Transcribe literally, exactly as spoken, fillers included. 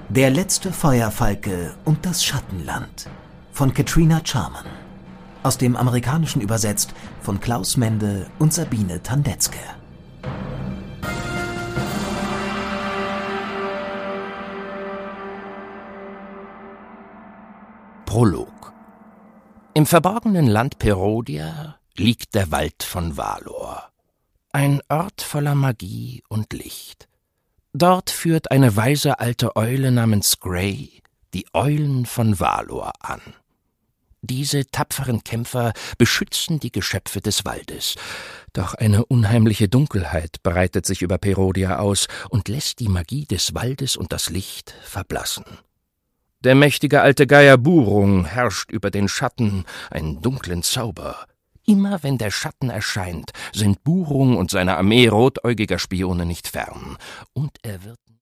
Der letzte Feuerfalke und das Schattenland von Katrina Charman. Aus dem Amerikanischen übersetzt von Klaus Mende und Sabine Tandetzke. Prolog. Im verborgenen Land Perodia liegt der Wald von Valor. Ein Ort voller Magie und Licht. Dort führt eine weise alte Eule namens Grey die Eulen von Valor an. Diese tapferen Kämpfer beschützen die Geschöpfe des Waldes. Doch eine unheimliche Dunkelheit breitet sich über Perodia aus und lässt die Magie des Waldes und das Licht verblassen. Der mächtige alte Geier Burung herrscht über den Schatten, einen dunklen Zauber. Immer wenn der Schatten erscheint, sind Burung und seine Armee rotäugiger Spione nicht fern. Und er wird